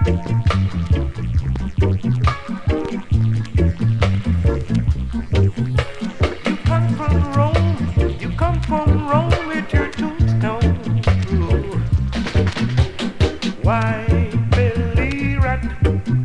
You come from Rome, you come from Rome with your tombstone. Ooh. White belly rat.